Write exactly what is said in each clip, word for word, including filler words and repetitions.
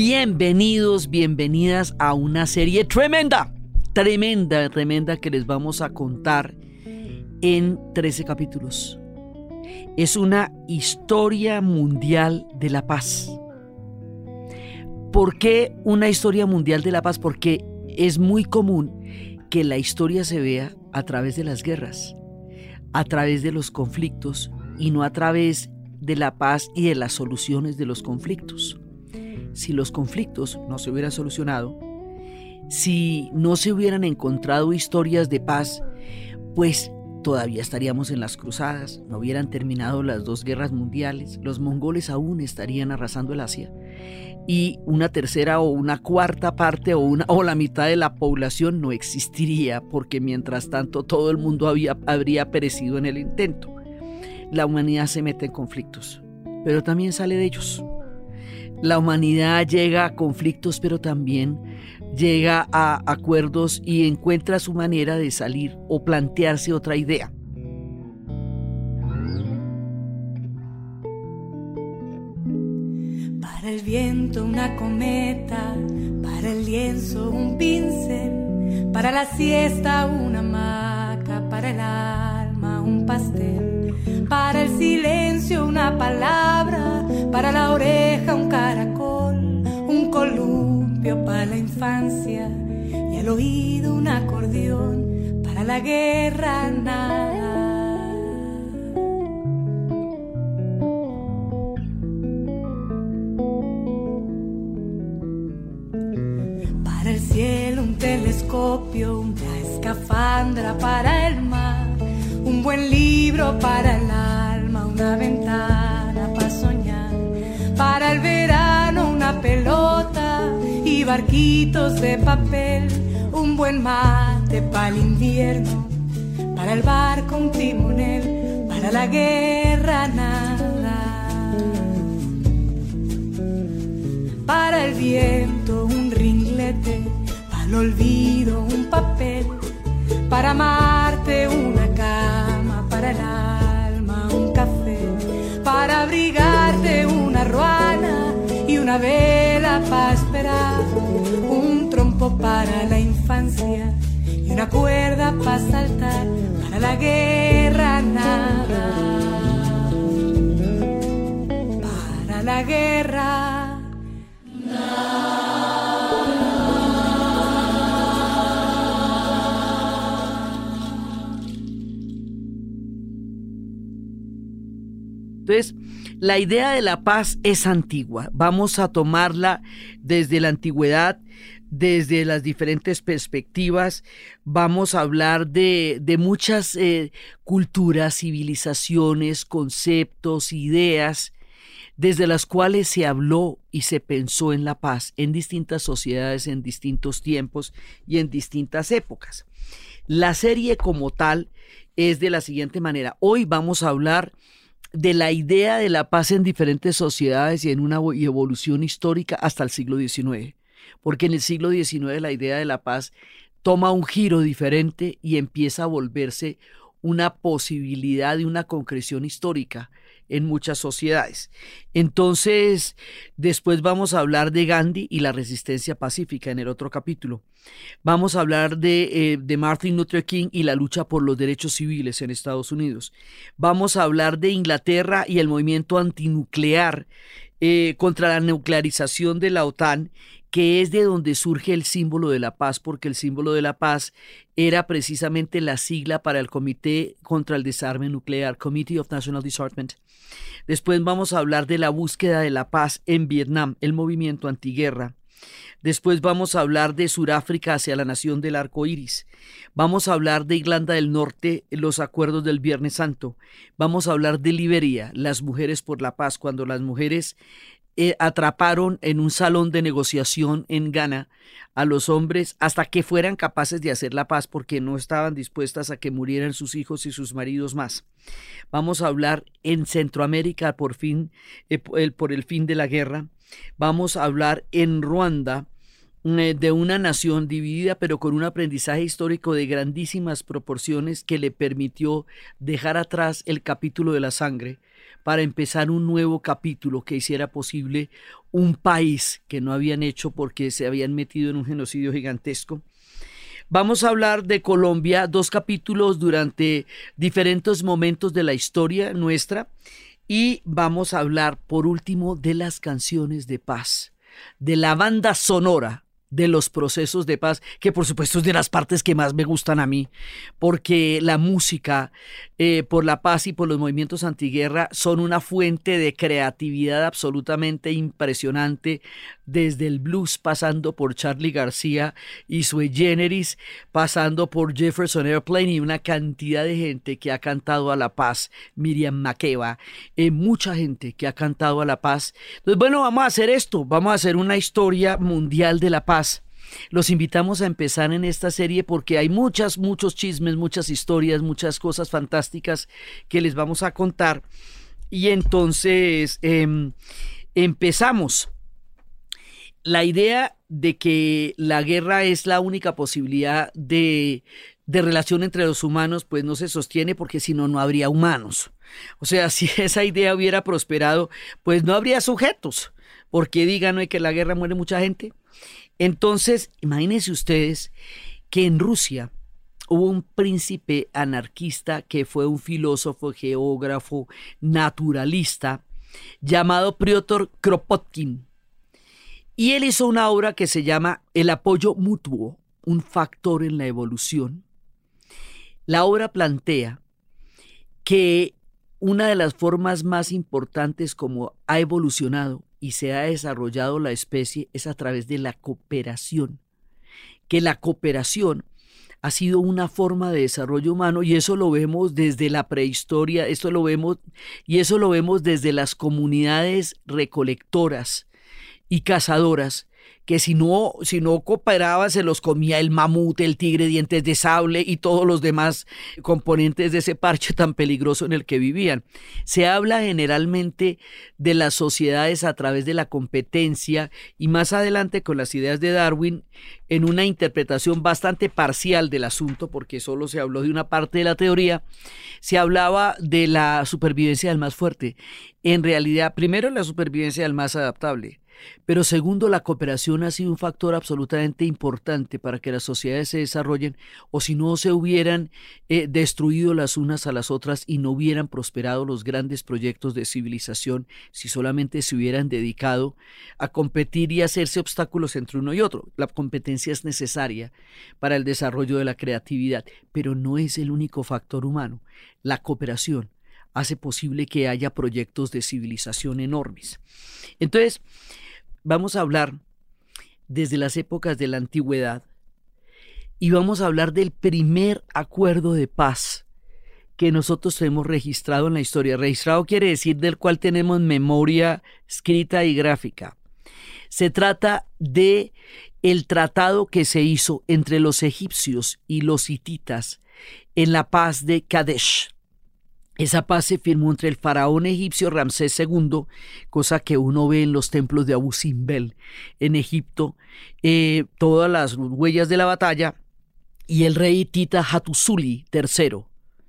Bienvenidos, bienvenidas a una serie tremenda, tremenda, tremenda que les vamos a contar en trece capítulos. Es una historia mundial de la paz. ¿Por qué una historia mundial de la paz? Porque es muy común que la historia se vea a través de las guerras, a través de los conflictos y no a través de la paz y de las soluciones de los conflictos. Si los conflictos no se hubieran solucionado, si no se hubieran encontrado historias de paz, pues todavía estaríamos en las cruzadas, no hubieran terminado las dos guerras mundiales, los mongoles aún estarían arrasando el Asia y una tercera o una cuarta parte o, una, o la mitad de la población no existiría, porque mientras tanto todo el mundo había, habría perecido en el intento. La humanidad se mete en conflictos, pero también sale de ellos. La humanidad llega a conflictos, pero también llega a acuerdos y encuentra su manera de salir o plantearse otra idea. Para el viento una cometa, para el lienzo un pincel, para la siesta una hamaca, para el alma un pastel, para el silencio una palabra, para la oreja un caracol, un columpio para la infancia y al oído un acordeón, para la guerra nada. Para el cielo un telescopio, una escafandra para el mar, un buen libro para el alma, una ventana para soñar, para el verano una pelota y barquitos de papel, un buen mate para el invierno, para el barco un timonel, para la guerra nada. Para el viento un ringlete, para el olvido un papel, para amarte una cama, para el alma un café, para abrigarte una ruana y una vela para esperar, un trompo para la infancia y una cuerda para saltar, para la guerra nada, para la guerra nada. Entonces, la idea de la paz es antigua. Vamos a tomarla desde la antigüedad, desde las diferentes perspectivas. Vamos a hablar de, de muchas eh, culturas, civilizaciones, conceptos, ideas, desde las cuales se habló y se pensó en la paz en distintas sociedades, en distintos tiempos y en distintas épocas. La serie como tal es de la siguiente manera. Hoy vamos a hablar de la idea de la paz en diferentes sociedades y en una evolución histórica hasta el siglo diecinueve, porque en el siglo diecinueve la idea de la paz toma un giro diferente y empieza a volverse una posibilidad de una concreción histórica en muchas sociedades. Entonces, después vamos a hablar de Gandhi y la resistencia pacífica en el otro capítulo. Vamos a hablar de, eh, de Martin Luther King y la lucha por los derechos civiles en Estados Unidos. Vamos a hablar de Inglaterra y el movimiento antinuclear eh, contra la nuclearización de la OTAN, que es de donde surge el símbolo de la paz, porque el símbolo de la paz era precisamente la sigla para el Comité contra el Desarme Nuclear, Committee of National Disarmament. Después vamos a hablar de la búsqueda de la paz en Vietnam, el movimiento antiguerra. Después vamos a hablar de Sudáfrica hacia la nación del arco iris. Vamos a hablar de Irlanda del Norte, los acuerdos del Viernes Santo. Vamos a hablar de Liberia, las mujeres por la paz, cuando las mujeres Eh, atraparon en un salón de negociación en Ghana a los hombres hasta que fueran capaces de hacer la paz, porque no estaban dispuestas a que murieran sus hijos y sus maridos más. Vamos a hablar en Centroamérica por fin, eh, el, por el fin de la guerra. Vamos a hablar en Ruanda de una nación dividida, pero con un aprendizaje histórico de grandísimas proporciones que le permitió dejar atrás el capítulo de la sangre para empezar un nuevo capítulo que hiciera posible un país que no habían hecho porque se habían metido en un genocidio gigantesco. Vamos a hablar de Colombia, dos capítulos durante diferentes momentos de la historia nuestra, y vamos a hablar por último de las canciones de paz, de la banda sonora de los procesos de paz, que por supuesto es de las partes que más me gustan a mí, porque la música eh, por la paz y por los movimientos antiguerra son una fuente de creatividad absolutamente impresionante, desde el blues pasando por Charly García y Sui Generis, pasando por Jefferson Airplane y una cantidad de gente que ha cantado a la paz, Miriam Makeba, eh, mucha gente que ha cantado a la paz. Entonces, bueno, vamos a hacer esto, vamos a hacer una historia mundial de la paz. Los invitamos a empezar en esta serie porque hay muchas, muchos chismes, muchas historias, muchas cosas fantásticas que les vamos a contar. Y entonces eh, empezamos. La idea de que la guerra es la única posibilidad de, de relación entre los humanos, pues no se sostiene, porque si no, no habría humanos. O sea, si esa idea hubiera prosperado, pues no habría sujetos, porque digan ¿no? que en la guerra muere mucha gente. Entonces, imagínense ustedes que en Rusia hubo un príncipe anarquista que fue un filósofo, geógrafo, naturalista, llamado Piotr Kropotkin. Y él hizo una obra que se llama El apoyo mutuo, un factor en la evolución. La obra plantea que una de las formas más importantes como ha evolucionado y se ha desarrollado la especie es a través de la cooperación, que la cooperación ha sido una forma de desarrollo humano, y eso lo vemos desde la prehistoria, esto lo vemos, y eso lo vemos desde las comunidades recolectoras y cazadoras, que si no, si no cooperaban se los comía el mamut, el tigre, dientes de sable y todos los demás componentes de ese parche tan peligroso en el que vivían. Se habla generalmente de las sociedades a través de la competencia, y más adelante con las ideas de Darwin, en una interpretación bastante parcial del asunto, porque solo se habló de una parte de la teoría, se hablaba de la supervivencia del más fuerte. En realidad, primero, la supervivencia del más adaptable, pero segundo, la cooperación ha sido un factor absolutamente importante para que las sociedades se desarrollen, o si no se hubieran eh, destruido las unas a las otras y no hubieran prosperado los grandes proyectos de civilización si solamente se hubieran dedicado a competir y hacerse obstáculos entre uno y otro. La competencia es necesaria para el desarrollo de la creatividad, pero no es el único factor humano. La cooperación hace posible que haya proyectos de civilización enormes. Entonces, vamos a hablar desde las épocas de la antigüedad y vamos a hablar del primer acuerdo de paz que nosotros hemos registrado en la historia. Registrado quiere decir del cual tenemos memoria escrita y gráfica. Se trata de el tratado que se hizo entre los egipcios y los hititas en la paz de Kadesh. Esa paz se firmó entre el faraón egipcio Ramsés segundo, cosa que uno ve en los templos de Abu Simbel en Egipto, eh, todas las huellas de la batalla, y el rey hitita Hattusili tercero.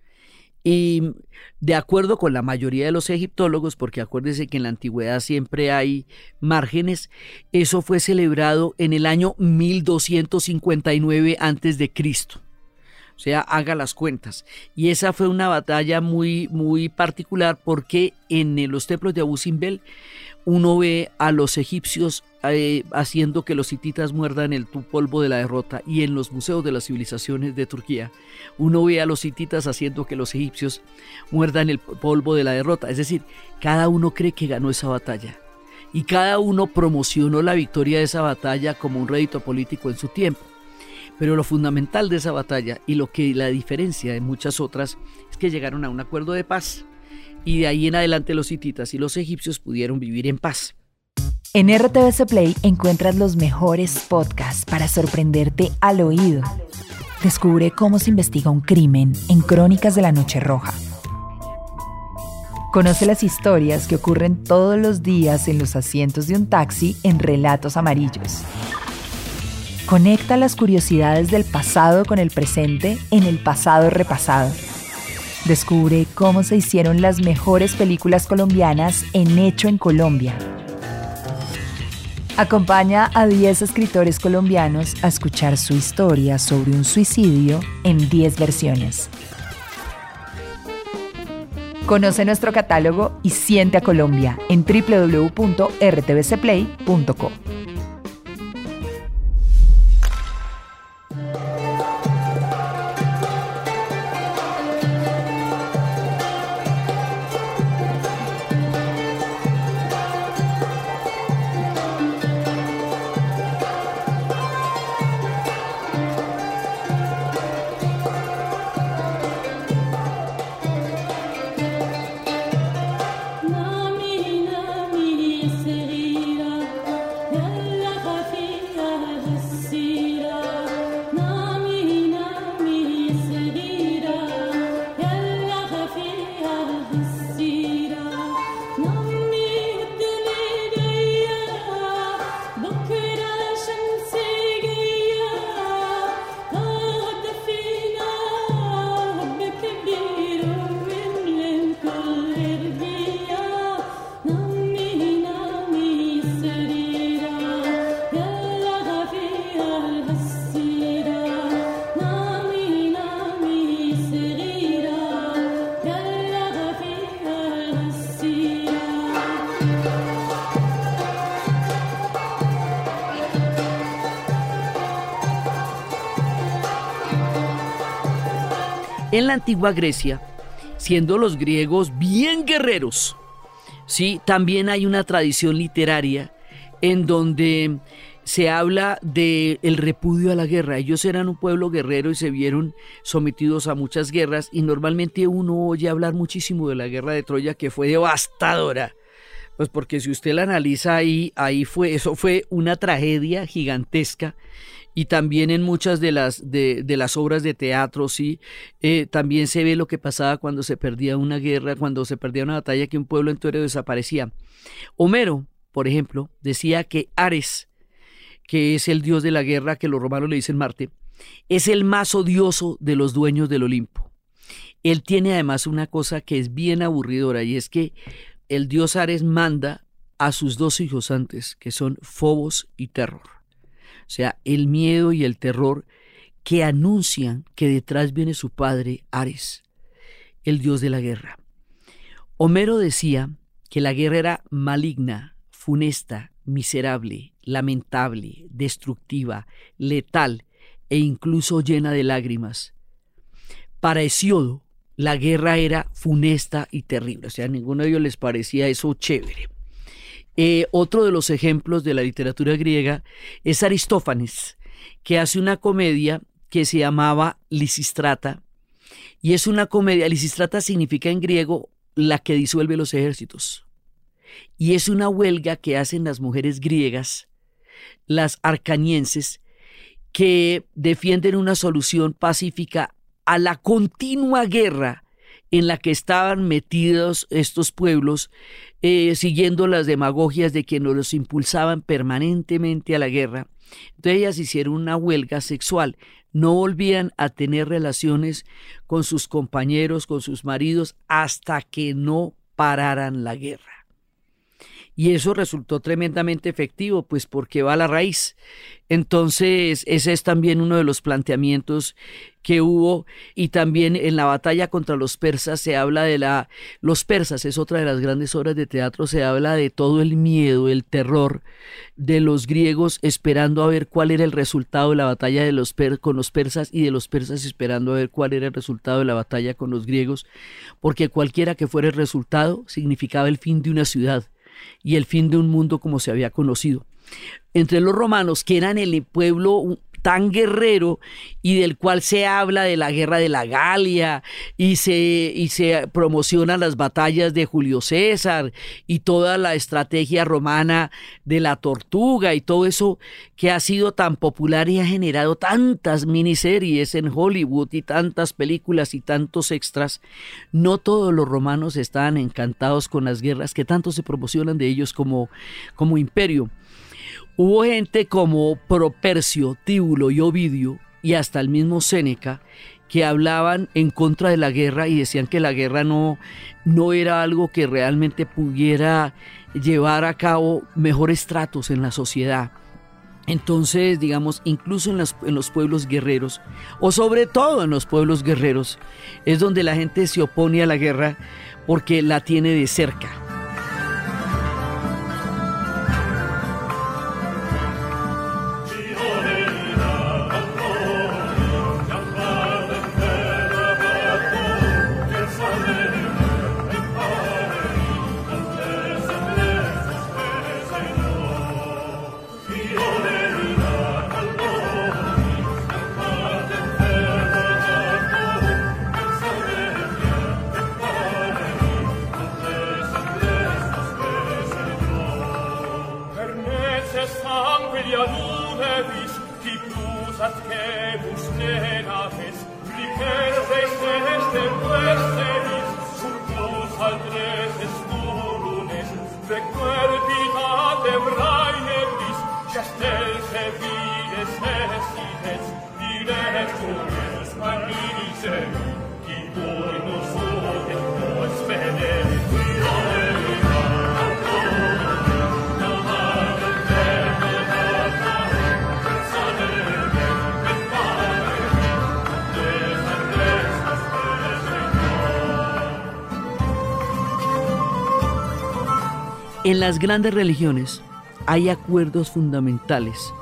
Y de acuerdo con la mayoría de los egiptólogos, porque acuérdense que en la antigüedad siempre hay márgenes, eso fue celebrado en el año mil doscientos cincuenta y nueve antes de Cristo. O sea, haga las cuentas. Y esa fue una batalla muy, muy particular, porque en los templos de Abu Simbel uno ve a los egipcios eh, haciendo que los hititas muerdan el polvo de la derrota, y en los museos de las civilizaciones de Turquía uno ve a los hititas haciendo que los egipcios muerdan el polvo de la derrota. Es decir, cada uno cree que ganó esa batalla y cada uno promocionó la victoria de esa batalla como un rédito político en su tiempo. Pero lo fundamental de esa batalla, y lo que la diferencia de muchas otras, es que llegaron a un acuerdo de paz, y de ahí en adelante los hititas y los egipcios pudieron vivir en paz. En R T V C Play encuentras los mejores podcasts para sorprenderte al oído. Descubre cómo se investiga un crimen en Crónicas de la Noche Roja. Conoce las historias que ocurren todos los días en los asientos de un taxi en Relatos Amarillos. Conecta las curiosidades del pasado con el presente en El Pasado Repasado. Descubre cómo se hicieron las mejores películas colombianas en Hecho en Colombia. Acompaña a diez escritores colombianos a escuchar su historia sobre un suicidio en diez versiones. Conoce nuestro catálogo y siente a Colombia en doble u doble u doble u punto r t v c play punto co. En la antigua Grecia, siendo los griegos bien guerreros, ¿sí? También hay una tradición literaria en donde se habla del repudio a la guerra. Ellos eran un pueblo guerrero y se vieron sometidos a muchas guerras, y normalmente uno oye hablar muchísimo de la guerra de Troya, que fue devastadora. Pues porque si usted la analiza ahí, ahí fue, eso fue una tragedia gigantesca. Y también en muchas de las, de, de las obras de teatro, sí, eh, también se ve lo que pasaba cuando se perdía una guerra, cuando se perdía una batalla, que un pueblo entero desaparecía. Homero, por ejemplo, decía que Ares, que es el dios de la guerra, que los romanos le dicen Marte, es el más odioso de los dueños del Olimpo. Él tiene además una cosa que es bien aburridora, y es que el dios Ares manda a sus dos hijos antes, que son Fobos y Terror. O sea, el miedo y el terror que anuncian que detrás viene su padre, Ares, el dios de la guerra. Homero decía que la guerra era maligna, funesta, miserable, lamentable, destructiva, letal e incluso llena de lágrimas. Para Hesíodo, la guerra era funesta y terrible. O sea, a ninguno de ellos les parecía eso chévere. Eh, otro de los ejemplos de la literatura griega es Aristófanes, que hace una comedia que se llamaba Lisístrata, y es una comedia, Lisístrata significa en griego la que disuelve los ejércitos, y es una huelga que hacen las mujeres griegas, las arcanienses, que defienden una solución pacífica a la continua guerra en la que estaban metidos estos pueblos, eh, siguiendo las demagogias de quienes los impulsaban permanentemente a la guerra. Entonces ellas hicieron una huelga sexual, no volvían a tener relaciones con sus compañeros, con sus maridos, hasta que no pararan la guerra. Y eso resultó tremendamente efectivo, pues porque va a la raíz. Entonces ese es también uno de los planteamientos que hubo. Y también en la batalla contra los persas se habla de la... Los persas es otra de las grandes obras de teatro, se habla de todo el miedo, el terror de los griegos esperando a ver cuál era el resultado de la batalla de los per con los persas, y de los persas esperando a ver cuál era el resultado de la batalla con los griegos, porque cualquiera que fuera el resultado significaba el fin de una ciudad y el fin de un mundo como se había conocido. Entre los romanos, que eran el pueblo tan guerrero y del cual se habla de la guerra de la Galia y se, y se promocionan las batallas de Julio César y toda la estrategia romana de la tortuga y todo eso que ha sido tan popular y ha generado tantas miniseries en Hollywood y tantas películas y tantos extras. No todos los romanos estaban encantados con las guerras que tanto se promocionan de ellos como, como imperio. Hubo gente como Propercio, Tíbulo y Ovidio, y hasta el mismo Séneca, que hablaban en contra de la guerra y decían que la guerra no, no era algo que realmente pudiera llevar a cabo mejores tratos en la sociedad. Entonces, digamos, incluso en los, en los pueblos guerreros, o sobre todo en los pueblos guerreros, es donde la gente se opone a la guerra porque la tiene de cerca. En las grandes religiones hay acuerdos fundamentales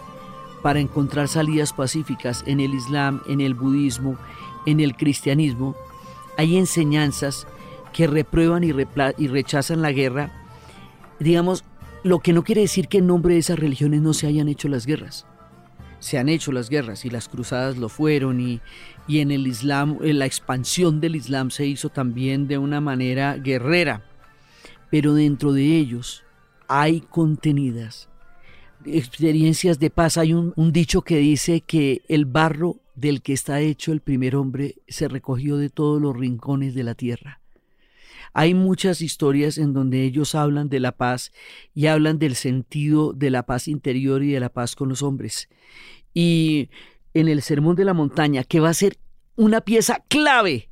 para encontrar salidas pacíficas. En el Islam, en el budismo, en el cristianismo, hay enseñanzas que reprueban y, repla- y rechazan la guerra, digamos, lo que no quiere decir que en nombre de esas religiones no se hayan hecho las guerras. Se han hecho las guerras y las cruzadas lo fueron, y, y en el Islam, en la expansión del Islam se hizo también de una manera guerrera. Pero dentro de ellos hay contenidas experiencias de paz. Hay un, un dicho que dice que el barro del que está hecho el primer hombre se recogió de todos los rincones de la tierra. Hay muchas historias en donde ellos hablan de la paz y hablan del sentido de la paz interior y de la paz con los hombres. Y en el Sermón de la Montaña, que va a ser una pieza clave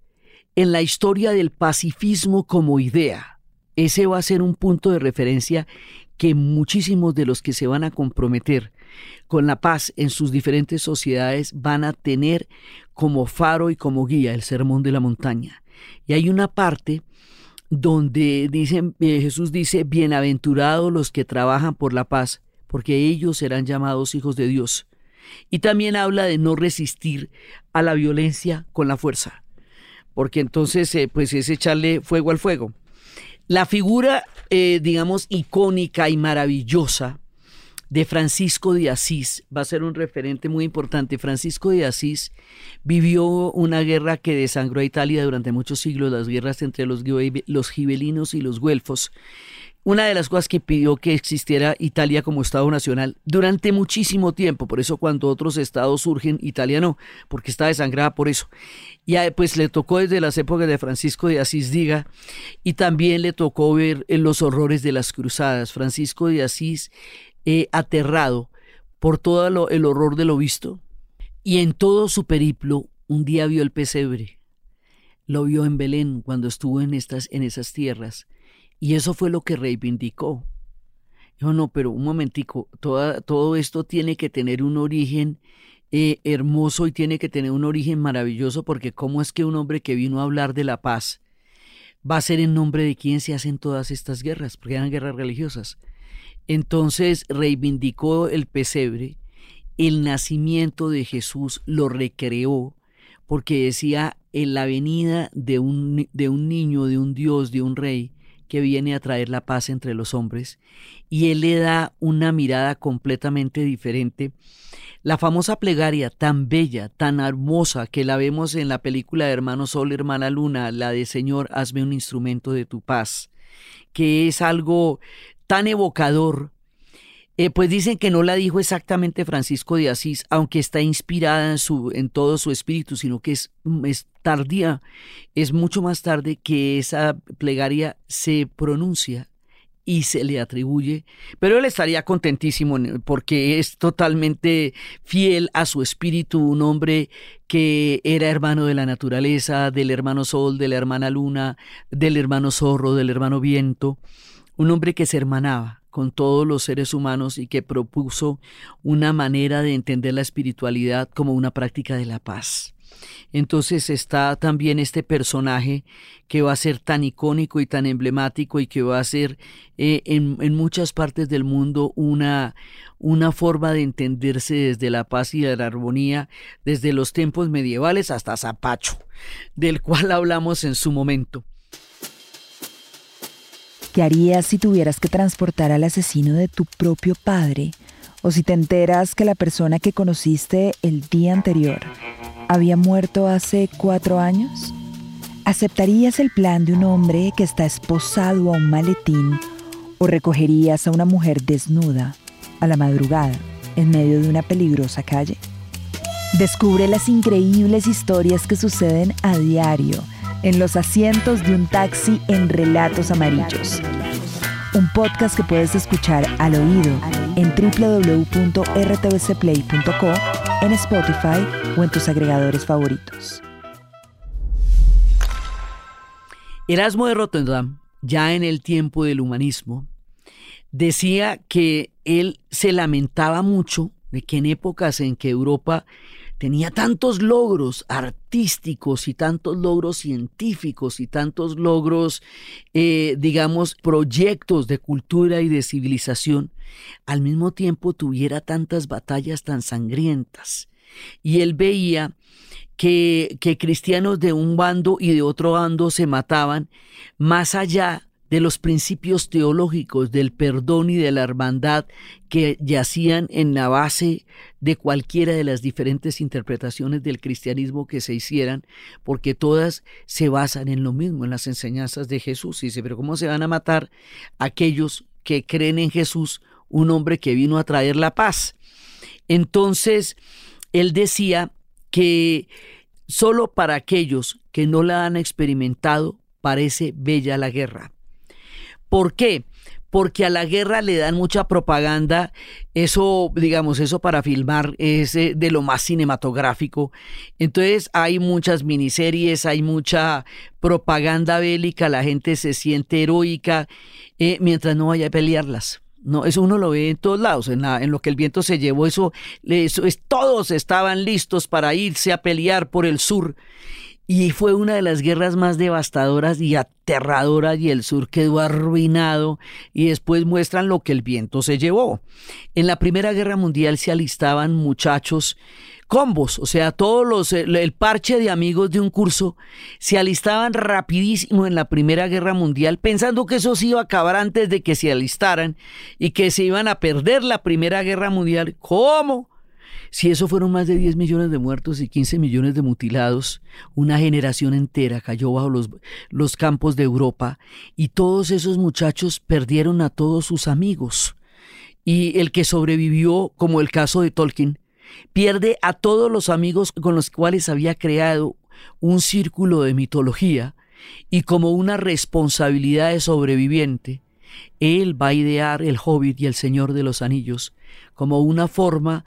en la historia del pacifismo como idea, ese va a ser un punto de referencia que muchísimos de los que se van a comprometer con la paz en sus diferentes sociedades van a tener como faro y como guía el Sermón de la Montaña. Y hay una parte donde dicen, eh, Jesús dice: bienaventurados los que trabajan por la paz, porque ellos serán llamados hijos de Dios. Y también habla de no resistir a la violencia con la fuerza, porque entonces eh, pues es echarle fuego al fuego. La figura, eh, digamos, icónica y maravillosa de Francisco de Asís va a ser un referente muy importante. Francisco de Asís vivió una guerra que desangró a Italia durante muchos siglos, las guerras entre los, los gibelinos y los güelfos. Una de las cosas que pidió que existiera Italia como Estado nacional durante muchísimo tiempo. Por eso cuando otros estados surgen, Italia no, porque está desangrada por eso. Y pues le tocó desde las épocas de Francisco de Asís, diga, y también le tocó ver los horrores de las cruzadas. Francisco de Asís, eh, aterrado por todo lo, el horror de lo visto, y en todo su periplo, un día vio el pesebre. Lo vio en Belén cuando estuvo en, estas, en esas tierras. Y eso fue lo que reivindicó. Dijo, no, pero un momentico, toda, todo esto tiene que tener un origen eh, hermoso y tiene que tener un origen maravilloso, porque cómo es que un hombre que vino a hablar de la paz va a ser en nombre de quién se hacen todas estas guerras, porque eran guerras religiosas. Entonces reivindicó el pesebre, el nacimiento de Jesús lo recreó, porque decía en la venida de un, de un niño, de un Dios, de un rey, que viene a traer la paz entre los hombres, y él le da una mirada completamente diferente. La famosa plegaria tan bella, tan hermosa, que la vemos en la película de Hermano Sol, Hermana Luna, la de Señor, hazme un instrumento de tu paz, que es algo tan evocador. Eh, pues dicen que no la dijo exactamente Francisco de Asís, aunque está inspirada en, su, en todo su espíritu, sino que es, es tardía, es mucho más tarde que esa plegaria se pronuncia y se le atribuye, pero él estaría contentísimo porque es totalmente fiel a su espíritu, un hombre que era hermano de la naturaleza, del hermano sol, de la hermana luna, del hermano zorro, del hermano viento, un hombre que se hermanaba con todos los seres humanos y que propuso una manera de entender la espiritualidad como una práctica de la paz. Entonces está también este personaje que va a ser tan icónico y tan emblemático y que va a ser eh, en, en muchas partes del mundo una, una forma de entenderse desde la paz y la armonía, desde los tiempos medievales hasta Zapacho, del cual hablamos en su momento. ¿Qué harías si tuvieras que transportar al asesino de tu propio padre? O si te enteras que la persona que conociste el día anterior había muerto hace cuatro años. ¿Aceptarías el plan de un hombre que está esposado a un maletín o recogerías a una mujer desnuda a la madrugada en medio de una peligrosa calle? Descubre las increíbles historias que suceden a diario en los asientos de un taxi en Relatos Amarillos. Un podcast que puedes escuchar al oído en doble u doble u doble u punto r t v c play punto co, en Spotify o en tus agregadores favoritos. Erasmo de Rotterdam, ya en el tiempo del humanismo, decía que él se lamentaba mucho de que en épocas en que Europa tenía tantos logros artísticos y tantos logros científicos y tantos logros, eh, digamos, proyectos de cultura y de civilización, al mismo tiempo tuviera tantas batallas tan sangrientas. Y él veía que, que cristianos de un bando y de otro bando se mataban más allá de los principios teológicos del perdón y de la hermandad que yacían en la base de cualquiera de las diferentes interpretaciones del cristianismo que se hicieran, porque todas se basan en lo mismo, en las enseñanzas de Jesús. Y dice, pero ¿cómo se van a matar aquellos que creen en Jesús, un hombre que vino a traer la paz? Entonces, él decía que solo para aquellos que no la han experimentado parece bella la guerra. ¿Por qué? Porque a la guerra le dan mucha propaganda, eso, digamos, eso para filmar es de lo más cinematográfico. Entonces hay muchas miniseries, hay mucha propaganda bélica, la gente se siente heroica eh, mientras no vaya a pelearlas. No, eso uno lo ve en todos lados, en, la, en lo que el viento se llevó, eso, eso es, todos estaban listos para irse a pelear por el sur. Y fue una de las guerras más devastadoras y aterradoras y el sur quedó arruinado y después muestran lo que el viento se llevó. En la Primera Guerra Mundial se alistaban muchachos, combos, o sea, todos los, el parche de amigos de un curso se alistaban rapidísimo en la Primera Guerra Mundial pensando que eso se iba a acabar antes de que se alistaran y que se iban a perder la Primera Guerra Mundial. ¿Cómo? Si eso fueron más de diez millones de muertos y quince millones de mutilados, una generación entera cayó bajo los, los campos de Europa y todos esos muchachos perdieron a todos sus amigos. Y el que sobrevivió, como el caso de Tolkien, pierde a todos los amigos con los cuales había creado un círculo de mitología y como una responsabilidad de sobreviviente, él va a idear El Hobbit y El Señor de los Anillos como una forma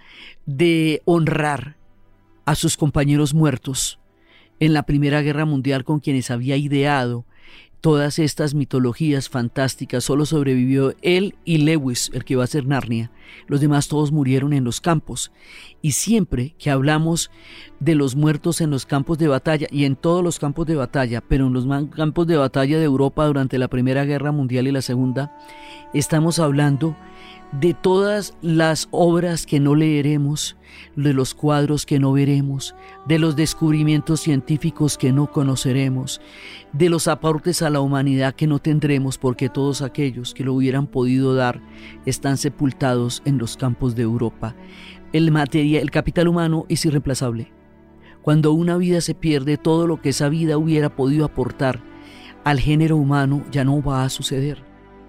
de honrar a sus compañeros muertos en la Primera Guerra Mundial con quienes había ideado todas estas mitologías fantásticas. Solo sobrevivió él y Lewis, el que va a ser Narnia. Los demás todos murieron en los campos. Y siempre que hablamos de los muertos en los campos de batalla, y en todos los campos de batalla, pero en los campos de batalla de Europa durante la Primera Guerra Mundial y la Segunda, estamos hablando de todas las obras que no leeremos, de los cuadros que no veremos, de los descubrimientos científicos que no conoceremos, de los aportes a la humanidad que no tendremos porque todos aquellos que lo hubieran podido dar están sepultados en los campos de Europa. El material, el capital humano es irreemplazable. Cuando una vida se pierde, todo lo que esa vida hubiera podido aportar al género humano ya no va a suceder.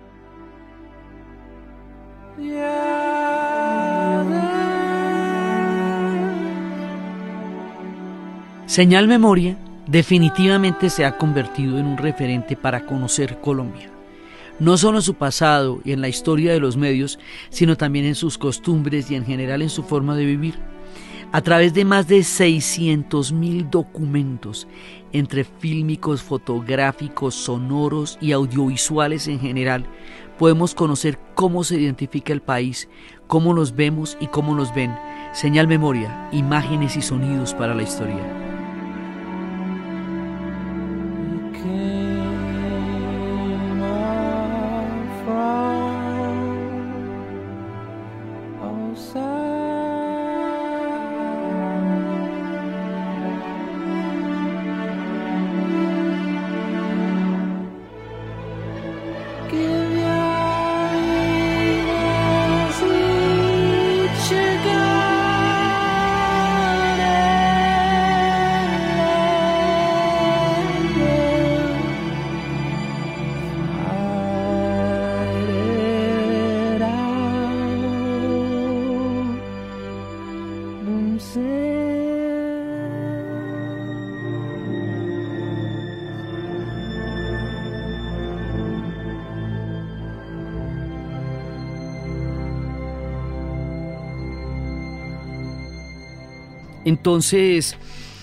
Señal Memoria definitivamente se ha convertido en un referente para conocer Colombia. no solo en su pasado y en la historia de los medios, sino también en sus costumbres y en general en su forma de vivir. A través de más de seiscientos mil documentos, entre fílmicos, fotográficos, sonoros y audiovisuales en general, podemos conocer cómo se identifica el país, cómo los vemos y cómo nos ven. Señal Memoria, imágenes y sonidos para la historia. Entonces,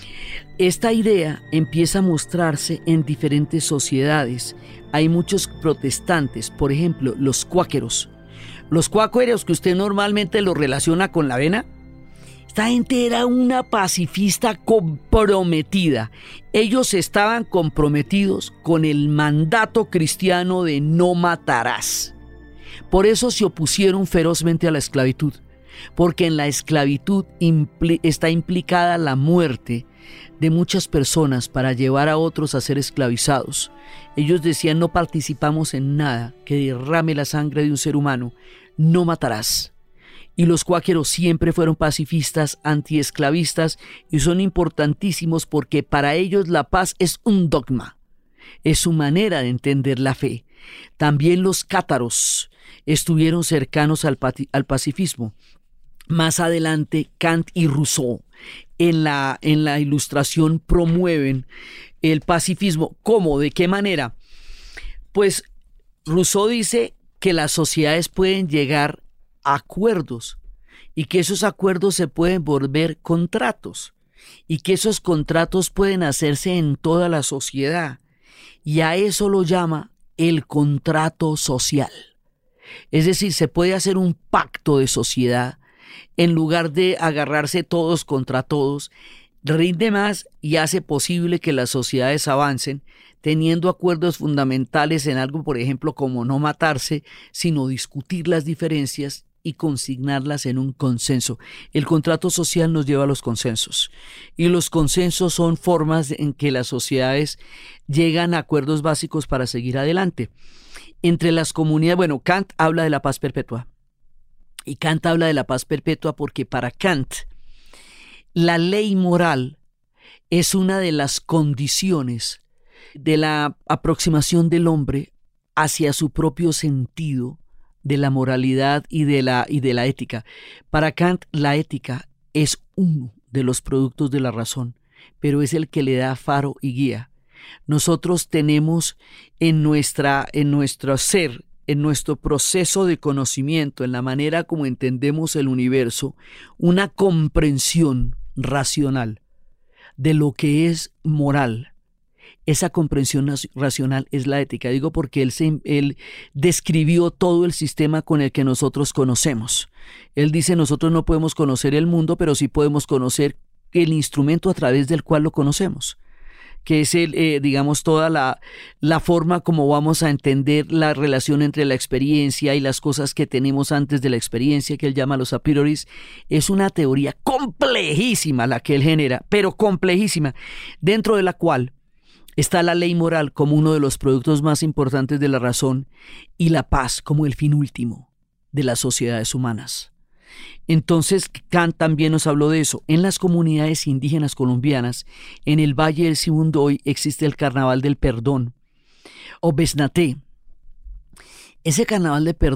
esta idea empieza a mostrarse en diferentes sociedades. Hay muchos protestantes, por ejemplo, los cuáqueros. Los cuáqueros que usted normalmente los relaciona con la avena. Esta gente era una pacifista comprometida. Ellos estaban comprometidos con el mandato cristiano de no matarás. Por eso se opusieron ferozmente a la esclavitud. Porque en la esclavitud impli- está implicada la muerte de muchas personas para llevar a otros a ser esclavizados. Ellos decían: no participamos en nada que derrame la sangre de un ser humano, no matarás. Y los cuáqueros siempre fueron pacifistas, antiesclavistas, y son importantísimos porque para ellos la paz es un dogma, es su manera de entender la fe. También los cátaros estuvieron cercanos al, pati- al pacifismo. Más adelante, Kant y Rousseau en la, en la Ilustración promueven el pacifismo. ¿Cómo? ¿De qué manera? Pues Rousseau dice que las sociedades pueden llegar a acuerdos y que esos acuerdos se pueden volver contratos y que esos contratos pueden hacerse en toda la sociedad, y a eso lo llama el contrato social. Es decir, se puede hacer un pacto de sociedad en lugar de agarrarse todos contra todos. Rinde más y hace posible que las sociedades avancen teniendo acuerdos fundamentales en algo, por ejemplo, como no matarse, sino discutir las diferencias y consignarlas en un consenso. El contrato social nos lleva a los consensos, y los consensos son formas en que las sociedades llegan a acuerdos básicos para seguir adelante. Entre las comunidades, bueno, Kant habla de la paz perpetua. Y Kant habla de la paz perpetua porque para Kant la ley moral es una de las condiciones de la aproximación del hombre hacia su propio sentido de la moralidad y de la, y de la ética. Para Kant la ética es uno de los productos de la razón, pero es el que le da faro y guía. Nosotros tenemos en, nuestra, en nuestro ser, en nuestro proceso de conocimiento, en la manera como entendemos el universo, una comprensión racional de lo que es moral. Esa comprensión racional es la ética. Digo porque él, se, él describió todo el sistema con el que nosotros conocemos. Él dice: nosotros no podemos conocer el mundo, pero sí podemos conocer el instrumento a través del cual lo conocemos, que es el, eh, digamos, toda la, la forma como vamos a entender la relación entre la experiencia y las cosas que tenemos antes de la experiencia, que él llama los a prioris. Es una teoría complejísima la que él genera, pero complejísima, dentro de la cual está la ley moral como uno de los productos más importantes de la razón y la paz como el fin último de las sociedades humanas. Entonces Kant también nos habló de eso. En las comunidades indígenas colombianas, en el Valle del Sibundoy, existe el Carnaval del Perdón o Besnaté. Ese Carnaval de Perdón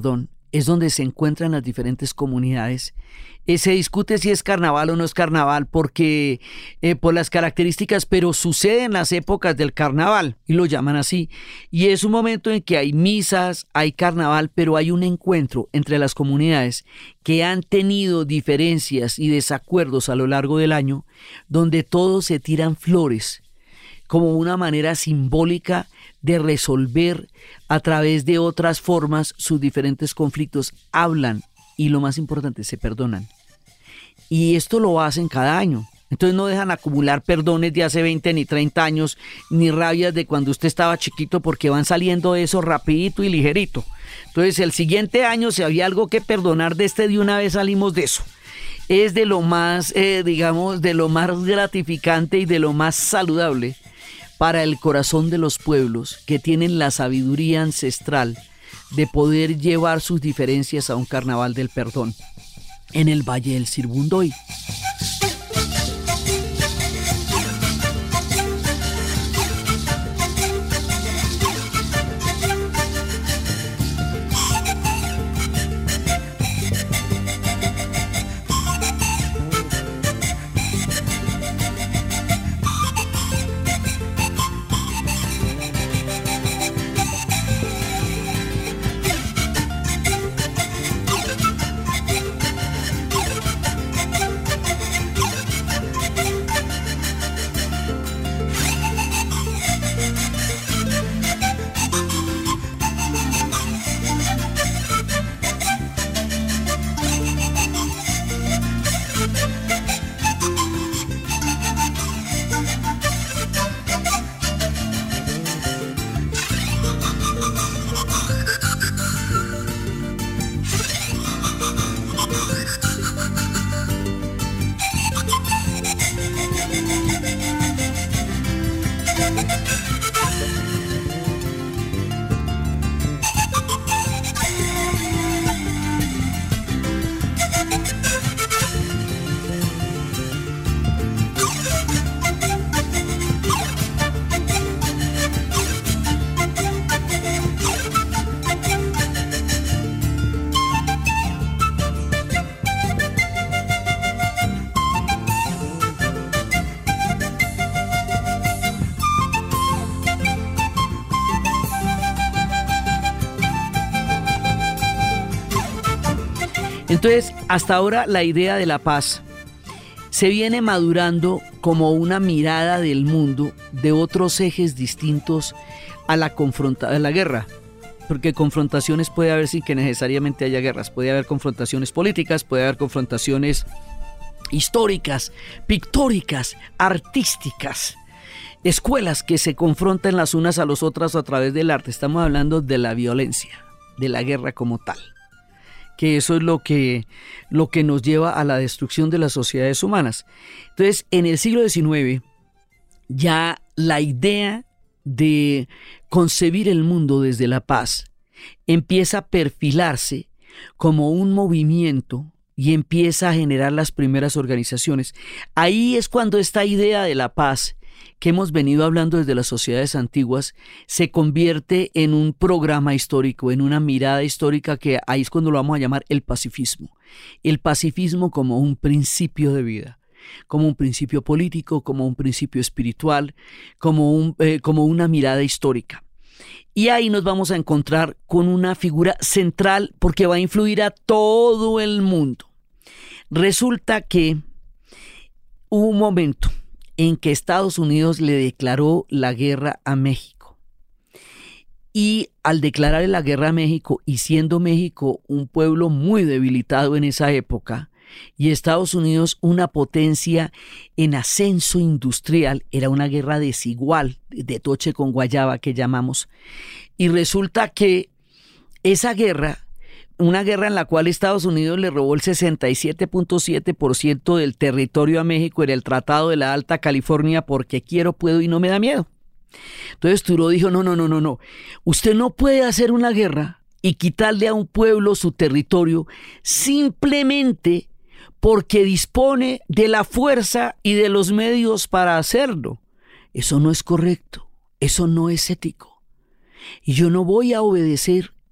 es donde se encuentran las diferentes comunidades. Eh, se discute si es carnaval o no es carnaval porque eh, por las características, pero sucede en las épocas del carnaval y lo llaman así. Y es un momento en que hay misas, hay carnaval, pero hay un encuentro entre las comunidades que han tenido diferencias y desacuerdos a lo largo del año, donde todos se tiran flores como una manera simbólica de resolver a través de otras formas sus diferentes conflictos. Hablan y lo más importante, se perdonan. Y esto lo hacen cada año. Entonces no dejan acumular perdones de hace veinte ni treinta años, ni rabias de cuando usted estaba chiquito, porque van saliendo de eso rapidito y ligerito. Entonces el siguiente año, si había algo que perdonar de este, de una vez salimos de eso. Es de lo más, eh, digamos, de lo más gratificante y de lo más saludable para el corazón de los pueblos que tienen la sabiduría ancestral de poder llevar sus diferencias a un carnaval del perdón en el Valle del Sibundoy. Entonces, hasta ahora la idea de la paz se viene madurando como una mirada del mundo de otros ejes distintos a la, confronta- a la guerra, porque confrontaciones puede haber sin que necesariamente haya guerras, puede haber confrontaciones políticas, puede haber confrontaciones históricas, pictóricas, artísticas, escuelas que se confrontan las unas a las otras a través del arte. Estamos hablando de la violencia, de la guerra como tal, que eso es lo que, lo que nos lleva a la destrucción de las sociedades humanas. Entonces, en el siglo diecinueve, ya la idea de concebir el mundo desde la paz empieza a perfilarse como un movimiento y empieza a generar las primeras organizaciones. Ahí es cuando esta idea de la paz que hemos venido hablando desde las sociedades antiguas se convierte en un programa histórico, en una mirada histórica, que ahí es cuando lo vamos a llamar el pacifismo. El pacifismo como un principio de vida, como un principio político, como un principio espiritual, como, un, eh, como una mirada histórica. Y ahí nos vamos a encontrar con una figura central porque va a influir a todo el mundo. Resulta que hubo un momento en que Estados Unidos le declaró la guerra a México. Y al declararle la guerra a México, y siendo México un pueblo muy debilitado en esa época, y Estados Unidos una potencia en ascenso industrial, era una guerra desigual, de toche con guayaba que llamamos. Y resulta que esa guerra, una guerra en la cual Estados Unidos le robó el sesenta y siete punto siete por ciento del territorio a México en el Tratado de la Alta California, porque quiero, puedo y no me da miedo. Entonces Trudeau dijo, no, no, no, no, no. Usted no puede hacer una guerra y quitarle a un pueblo su territorio simplemente porque dispone de la fuerza y de los medios para hacerlo. Eso no es correcto. Eso no es ético. Y yo no voy a obedecer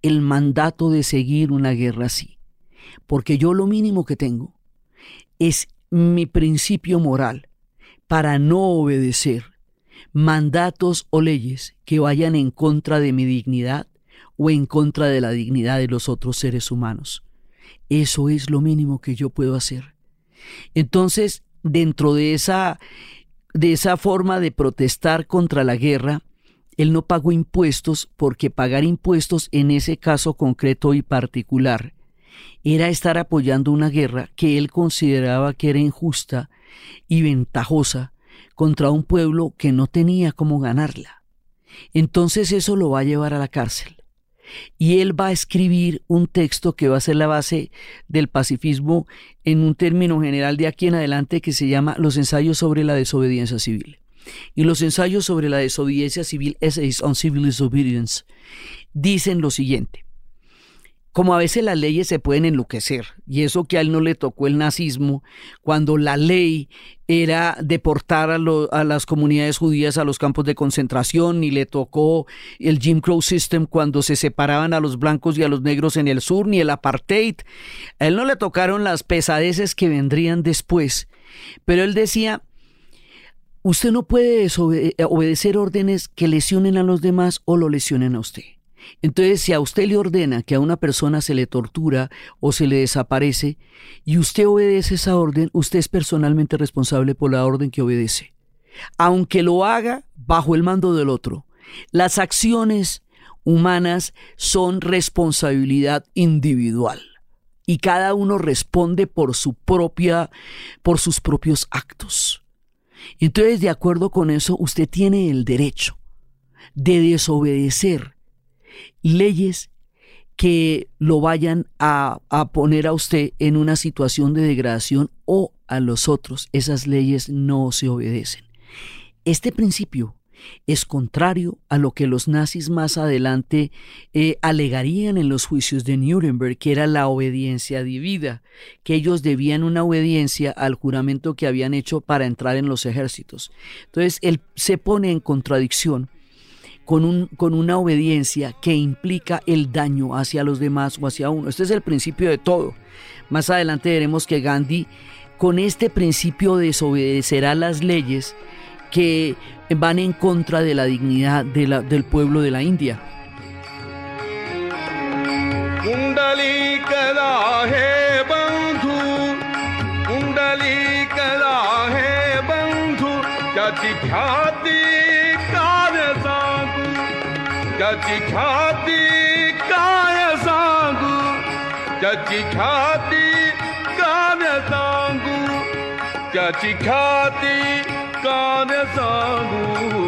el mandato de seguir una guerra así, porque yo lo mínimo que tengo es mi principio moral para no obedecer mandatos o leyes que vayan en contra de mi dignidad o en contra de la dignidad de los otros seres humanos. Eso es lo mínimo que yo puedo hacer. Entonces, dentro de esa, de esa forma de protestar contra la guerra, él no pagó impuestos, porque pagar impuestos en ese caso concreto y particular era estar apoyando una guerra que él consideraba que era injusta y ventajosa contra un pueblo que no tenía cómo ganarla. Entonces eso lo va a llevar a la cárcel. Y él va a escribir un texto que va a ser la base del pacifismo en un término general de aquí en adelante, que se llama Los ensayos sobre la desobediencia civil. Y los ensayos sobre la desobediencia civil, Essays on Civil Disobedience, dicen lo siguiente: como a veces las leyes se pueden enloquecer, y eso que a él no le tocó el nazismo, cuando la ley era deportar a, lo, a las comunidades judías a los campos de concentración, ni le tocó el Jim Crow System cuando se separaban a los blancos y a los negros en el sur, ni el apartheid. A él no le tocaron las pesadeces que vendrían después, pero él decía: usted no puede obedecer órdenes que lesionen a los demás o lo lesionen a usted. Entonces, si a usted le ordena que a una persona se le tortura o se le desaparece y usted obedece esa orden, usted es personalmente responsable por la orden que obedece, aunque lo haga bajo el mando del otro. Las acciones humanas son responsabilidad individual y cada uno responde por su propia, por sus propios actos. Entonces, de acuerdo con eso, usted tiene el derecho de desobedecer leyes que lo vayan a, a poner a usted en una situación de degradación o a los otros. Esas leyes no se obedecen. Este principio es contrario a lo que los nazis más adelante eh, alegarían en los juicios de Nuremberg, que era la obediencia debida, que ellos debían una obediencia al juramento que habían hecho para entrar en los ejércitos. Entonces él se pone en contradicción Con, un, con una obediencia que implica el daño hacia los demás o hacia uno. Este es el principio de todo. Más adelante veremos que Gandhi, con este principio, desobedecerá las leyes que van en contra de la dignidad de la, del pueblo de la India. Kundali kada hai bandhu, kundali kada hai bandhu, jati khati Jati khati kaya sangu, jati khati kaya sangu, jati khati kaya sangu.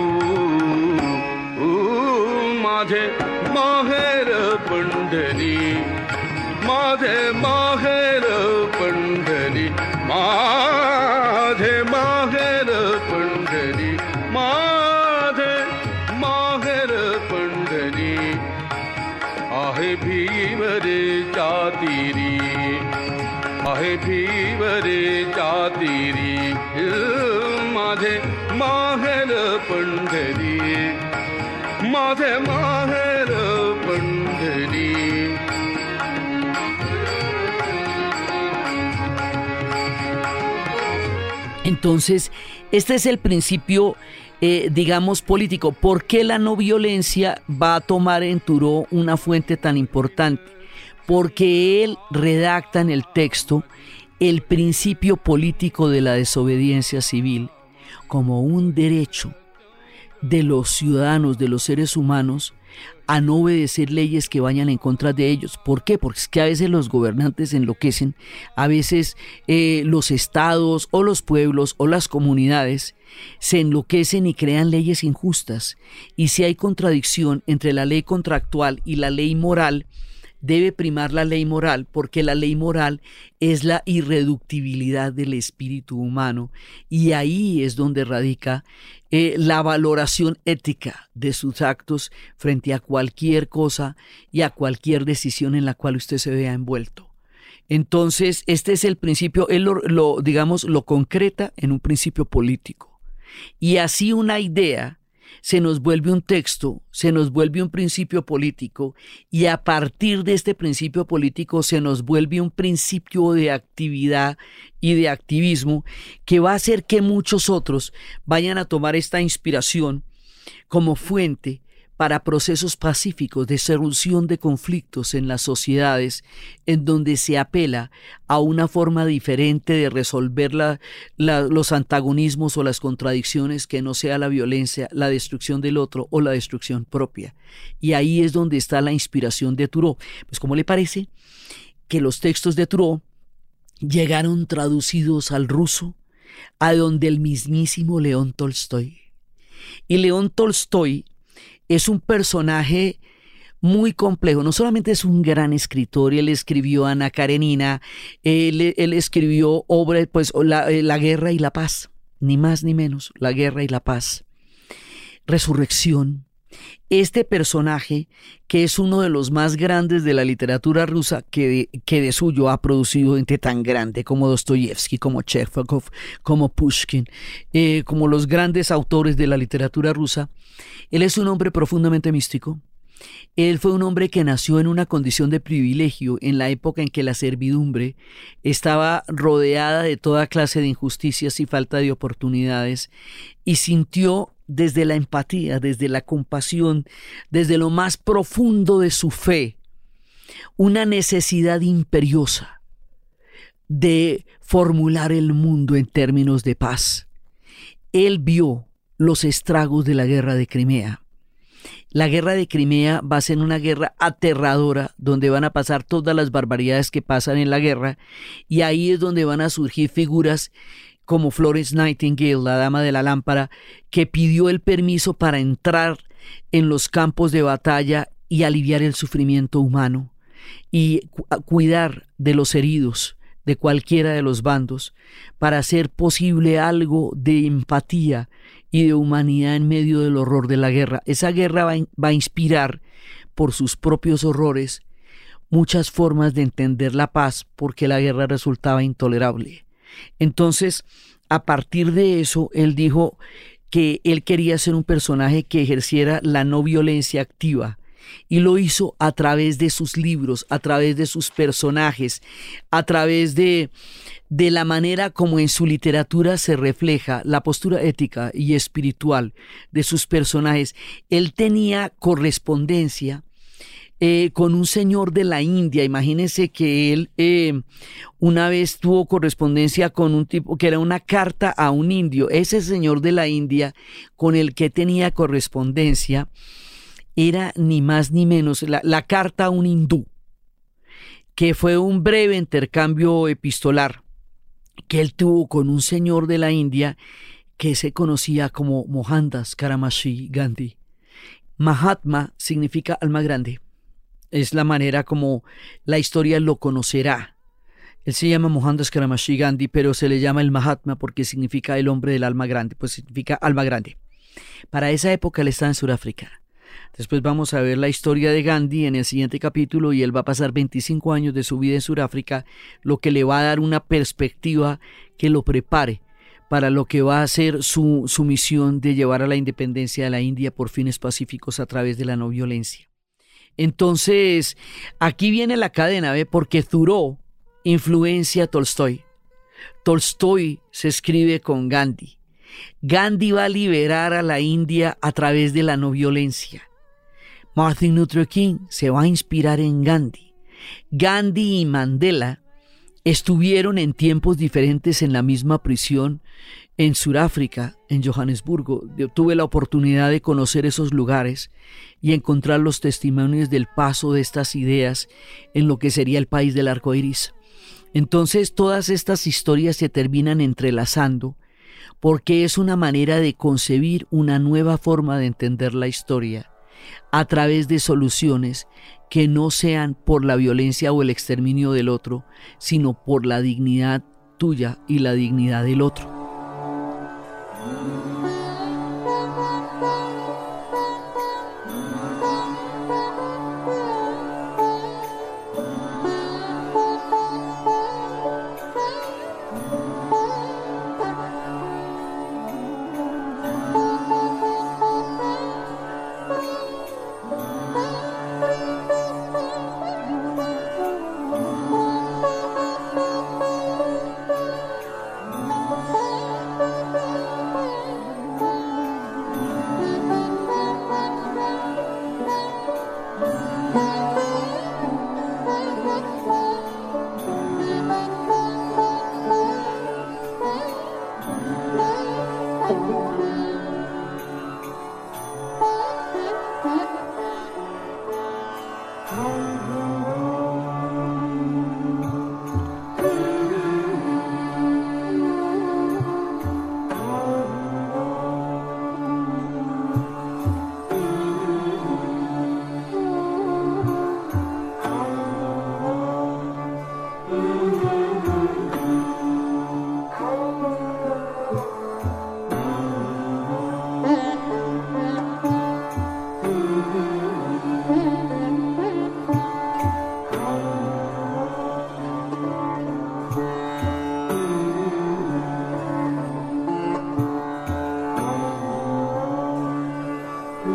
Madhe maher pandhani, madhe maher pandhani, madhe maher pandhani, madhe maher pandhani. आहे भीवरे जातिरी, आहे भीवरे जातिरी, माझे माहेर पंढरी, माझे माहेर Pandhari. Entonces, este es el principio Eh, digamos, político. ¿Por qué la no violencia va a tomar en Thoreau una fuente tan importante? Porque él redacta en el texto el principio político de la desobediencia civil como un derecho de los ciudadanos, de los seres humanos, a no obedecer leyes que vayan en contra de ellos. ¿Por qué? Porque es que a veces los gobernantes enloquecen, a veces eh, los estados o los pueblos o las comunidades se enloquecen y crean leyes injustas. Y si hay contradicción entre la ley contractual y la ley moral, debe primar la ley moral, porque la ley moral es la irreductibilidad del espíritu humano, y ahí es donde radica eh, la valoración ética de sus actos frente a cualquier cosa y a cualquier decisión en la cual usted se vea envuelto. Entonces, este es el principio, él lo, lo digamos, lo concreta en un principio político, y así una idea se nos vuelve un texto, se nos vuelve un principio político, y a partir de este principio político se nos vuelve un principio de actividad y de activismo que va a hacer que muchos otros vayan a tomar esta inspiración como fuente para procesos pacíficos de solución de conflictos en las sociedades, en donde se apela a una forma diferente de resolver la, la, los antagonismos o las contradicciones que no sea la violencia, la destrucción del otro o la destrucción propia. Y ahí es donde está la inspiración de Thoreau. Pues, ¿cómo le parece que los textos de Thoreau llegaron traducidos al ruso, a donde el mismísimo León Tolstoy? Y León Tolstoy es un personaje muy complejo. No solamente es un gran escritor, él escribió Ana Karenina, él, él escribió obras, pues la, la Guerra y la Paz, ni más ni menos, La Guerra y la Paz, Resurrección. Este personaje, que es uno de los más grandes de la literatura rusa, que de, que de suyo ha producido gente tan grande como Dostoyevsky, como Chekhov, como Pushkin, eh, como los grandes autores de la literatura rusa. Él es un hombre profundamente místico. Él fue un hombre que nació en una condición de privilegio en la época en que la servidumbre estaba rodeada de toda clase de injusticias y falta de oportunidades, y sintió desde la empatía, desde la compasión, desde lo más profundo de su fe, una necesidad imperiosa de formular el mundo en términos de paz. Él vio los estragos de la guerra de Crimea. La guerra de Crimea va a ser una guerra aterradora, donde van a pasar todas las barbaridades que pasan en la guerra, y ahí es donde van a surgir figuras como Florence Nightingale, la dama de la lámpara, que pidió el permiso para entrar en los campos de batalla y aliviar el sufrimiento humano y cu- cuidar de los heridos de cualquiera de los bandos, para hacer posible algo de empatía y de humanidad en medio del horror de la guerra. Esa guerra va, va a inspirar por sus propios horrores muchas formas de entender la paz, porque la guerra resultaba intolerable. Entonces, a partir de eso, él dijo que él quería ser un personaje que ejerciera la no violencia activa, y lo hizo a través de sus libros, a través de sus personajes, a través de, de la manera como en su literatura se refleja la postura ética y espiritual de sus personajes. Él tenía correspondencia Eh, con un señor de la India. Imagínense que él eh, una vez tuvo correspondencia con un tipo que era una carta a un indio. Ese señor de la India con el que tenía correspondencia era ni más ni menos la, la carta a un hindú, que fue un breve intercambio epistolar que él tuvo con un señor de la India que se conocía como Mohandas Karamashid Gandhi. Mahatma significa alma grande. Es la manera como la historia lo conocerá. Él se llama Mohandas Karamashid Gandhi, pero se le llama el Mahatma porque significa el hombre del alma grande, pues significa alma grande. Para esa época él estaba en Sudáfrica. Después vamos a ver la historia de Gandhi en el siguiente capítulo, y él va a pasar veinticinco años de su vida en Sudáfrica, lo que le va a dar una perspectiva que lo prepare para lo que va a ser su, su misión de llevar a la independencia de la India por fines pacíficos a través de la no violencia. Entonces, aquí viene la cadena, ¿ve? Porque Thoreau influencia a Tolstoy. Tolstoy se escribe con Gandhi. Gandhi va a liberar a la India a través de la no violencia. Martin Luther King se va a inspirar en Gandhi. Gandhi y Mandela estuvieron en tiempos diferentes en la misma prisión en Sudáfrica, en Johannesburgo. Yo tuve la oportunidad de conocer esos lugares y encontrar los testimonios del paso de estas ideas en lo que sería el país del arco iris. Entonces, todas estas historias se terminan entrelazando porque es una manera de concebir una nueva forma de entender la historia a través de soluciones que no sean por la violencia o el exterminio del otro, sino por la dignidad tuya y la dignidad del otro.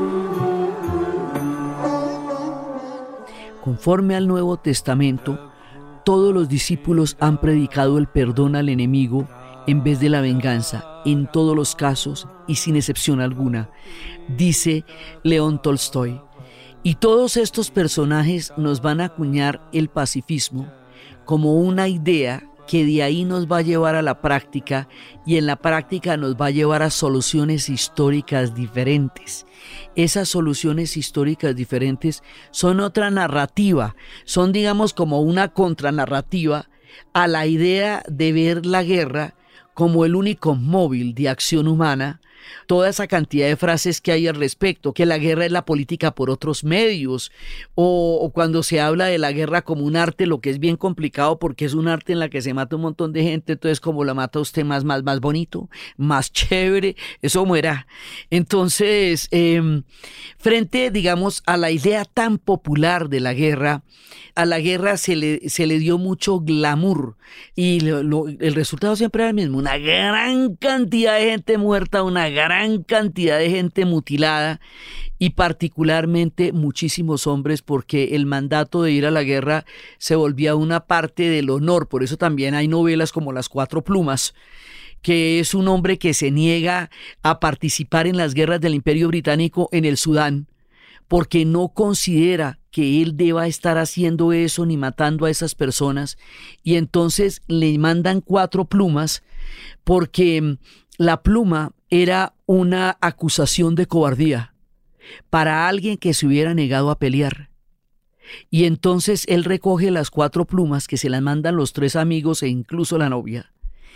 Conforme al Nuevo Testamento, todos los discípulos han predicado el perdón al enemigo en vez de la venganza, en todos los casos y sin excepción alguna, dice León Tolstoy. Y todos estos personajes nos van a acuñar el pacifismo como una idea que de ahí nos va a llevar a la práctica, y en la práctica nos va a llevar a soluciones históricas diferentes. Esas soluciones históricas diferentes son otra narrativa, son digamos como una contranarrativa a la idea de ver la guerra como el único móvil de acción humana. Toda esa cantidad de frases que hay al respecto, que la guerra es la política por otros medios, o, o cuando se habla de la guerra como un arte, lo que es bien complicado porque es un arte en la que se mata un montón de gente, entonces como la mata usted más, más, más bonito, más chévere, eso muera. Entonces, eh, frente, digamos, a la idea tan popular de la guerra, a la guerra se le, se le dio mucho glamour y lo, lo, el resultado siempre era el mismo, una gran cantidad de gente muerta, una gran cantidad de gente mutilada y particularmente muchísimos hombres, porque el mandato de ir a la guerra se volvía una parte del honor. Por eso también hay novelas como Las Cuatro Plumas, que es un hombre que se niega a participar en las guerras del Imperio Británico en el Sudán, porque no considera que él deba estar haciendo eso ni matando a esas personas, y entonces le mandan cuatro plumas porque la pluma era una acusación de cobardía para alguien que se hubiera negado a pelear. Y entonces él recoge las cuatro plumas que se las mandan los tres amigos e incluso la novia,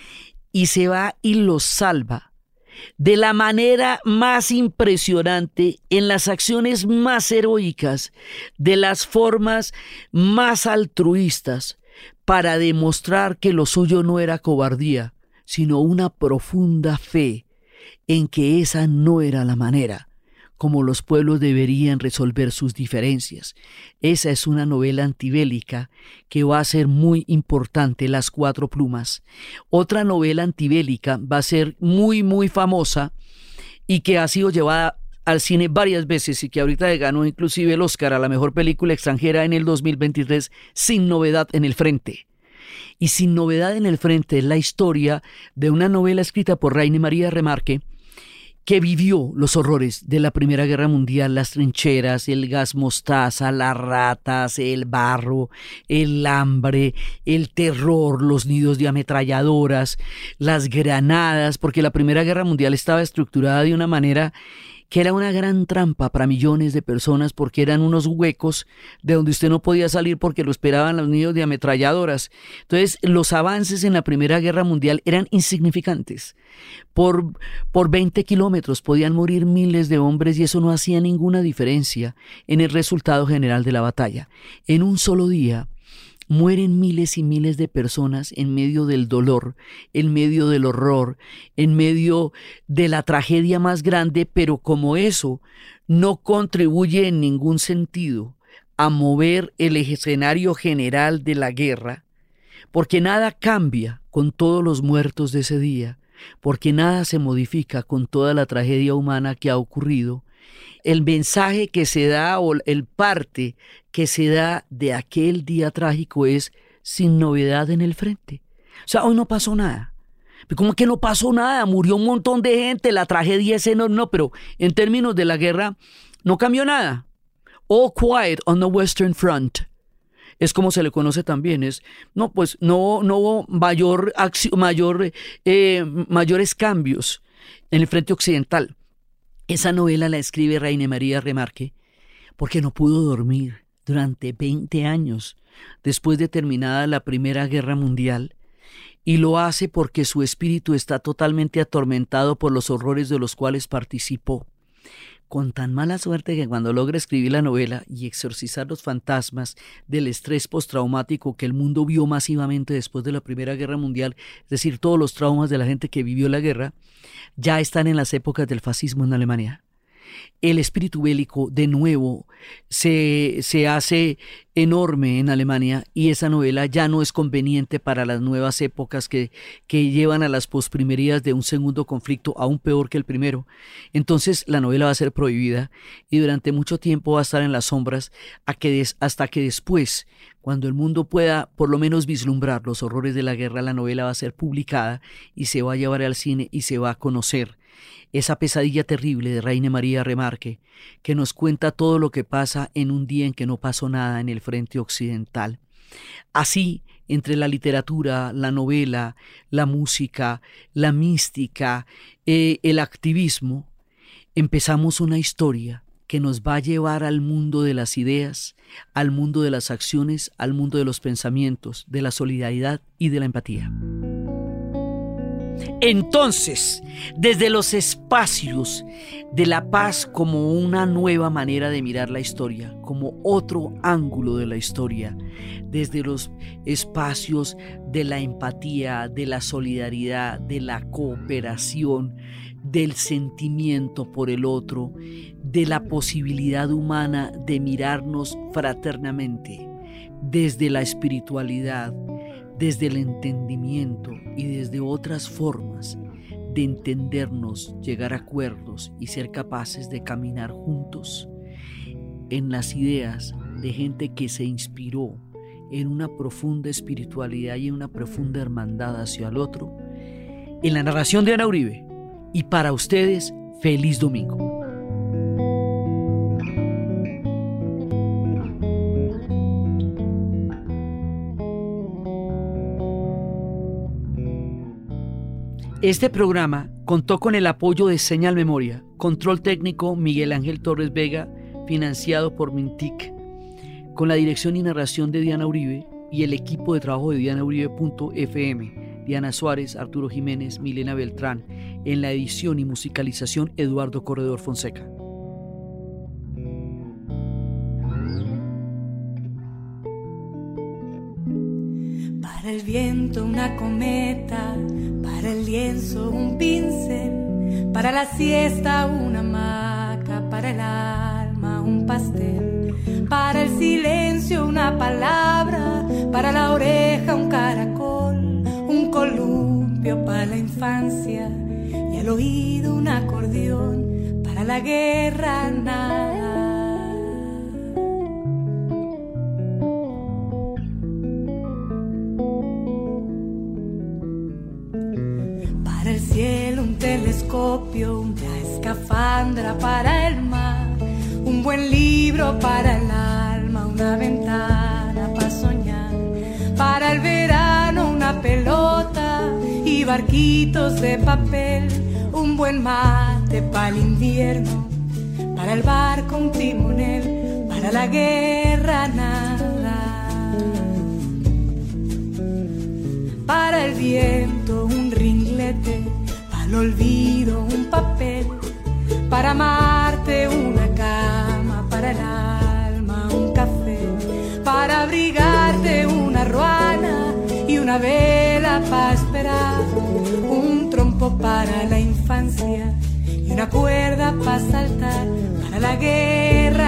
y se va y los salva de la manera más impresionante, en las acciones más heroicas, de las formas más altruistas, para demostrar que lo suyo no era cobardía, sino una profunda fe en que esa no era la manera como los pueblos deberían resolver sus diferencias. Esa es una novela antibélica que va a ser muy importante, Las Cuatro Plumas. Otra novela antibélica va a ser muy, muy famosa y que ha sido llevada al cine varias veces y que ahorita le ganó inclusive el Oscar a la mejor película extranjera en el dos mil veintitrés, Sin Novedad en el Frente. Y Sin Novedad en el Frente es la historia de una novela escrita por Rainer María Remarque, que vivió los horrores de la Primera Guerra Mundial, las trincheras, el gas mostaza, las ratas, el barro, el hambre, el terror, los nidos de ametralladoras, las granadas, porque la Primera Guerra Mundial estaba estructurada de una manera que era una gran trampa para millones de personas, porque eran unos huecos de donde usted no podía salir porque lo esperaban los nidos de ametralladoras. Entonces, los avances en la Primera Guerra Mundial eran insignificantes. Por, por veinte kilómetros podían morir miles de hombres y eso no hacía ninguna diferencia en el resultado general de la batalla. En un solo día mueren miles y miles de personas en medio del dolor, en medio del horror, en medio de la tragedia más grande, pero como eso no contribuye en ningún sentido a mover el escenario general de la guerra, porque nada cambia con todos los muertos de ese día, porque nada se modifica con toda la tragedia humana que ha ocurrido, el mensaje que se da o el parte que se da de aquel día trágico es sin novedad en el frente. O sea, hoy no pasó nada. ¿Cómo que no pasó nada? Murió un montón de gente, la tragedia es enorme. No, pero en términos de la guerra no cambió nada. All quiet on the Western Front. Es como se le conoce también. Es, no, pues no, no hubo mayor, mayor, eh, mayores cambios en el frente occidental. Esa novela la escribe Rainer María Remarque porque no pudo dormir durante veinte años después de terminada la Primera Guerra Mundial, y lo hace porque su espíritu está totalmente atormentado por los horrores de los cuales participó. Con tan mala suerte que cuando logra escribir la novela y exorcizar los fantasmas del estrés postraumático que el mundo vio masivamente después de la Primera Guerra Mundial, es decir, todos los traumas de la gente que vivió la guerra, ya están en las épocas del fascismo en Alemania. El espíritu bélico de nuevo se, se hace enorme en Alemania y esa novela ya no es conveniente para las nuevas épocas que, que llevan a las posprimerías de un segundo conflicto aún peor que el primero. Entonces la novela va a ser prohibida y durante mucho tiempo va a estar en las sombras a que des, hasta que después, cuando el mundo pueda por lo menos vislumbrar los horrores de la guerra, la novela va a ser publicada y se va a llevar al cine y se va a conocer esa pesadilla terrible de Rainer Maria Remarque, que nos cuenta todo lo que pasa en un día en que no pasó nada en el frente occidental. Así, entre la literatura, la novela, la música, la mística, eh, el activismo, empezamos una historia que nos va a llevar al mundo de las ideas, al mundo de las acciones, al mundo de los pensamientos, de la solidaridad y de la empatía. Entonces, desde los espacios de la paz como una nueva manera de mirar la historia, como otro ángulo de la historia, desde los espacios de la empatía, de la solidaridad, de la cooperación, del sentimiento por el otro, de la posibilidad humana de mirarnos fraternamente, desde la espiritualidad, desde el entendimiento y desde otras formas de entendernos, llegar a acuerdos y ser capaces de caminar juntos en las ideas de gente que se inspiró en una profunda espiritualidad y en una profunda hermandad hacia el otro, en la narración de Diana Uribe. Y para ustedes, feliz domingo. Este programa contó con el apoyo de Señal Memoria, control técnico Miguel Ángel Torres Vega, financiado por Mintic, con la dirección y narración de Diana Uribe y el equipo de trabajo de diana uribe punto efe eme, Diana Suárez, Arturo Jiménez, Milena Beltrán, en la edición y musicalización Eduardo Corredor Fonseca. Para el viento una cometa, para el lienzo un pincel, para la siesta una hamaca, para el alma un pastel, para el silencio una palabra, para la oreja un caracol, un columpio para la infancia y al oído un acordeón, para la guerra nada. Para el cielo un telescopio, una escafandra para el mar, un buen libro para el alma, una ventana para soñar, para el verano una pelota y barquitos de papel, un buen mate para el invierno, para el barco un timonel, para la guerra nada, para el viento un ringlete, para el olvido un papel, para amarte una cama, para el alma un café, para abrigarte una ruana y una vela para esperar, un trompo para la infancia y una cuerda para saltar, para la guerra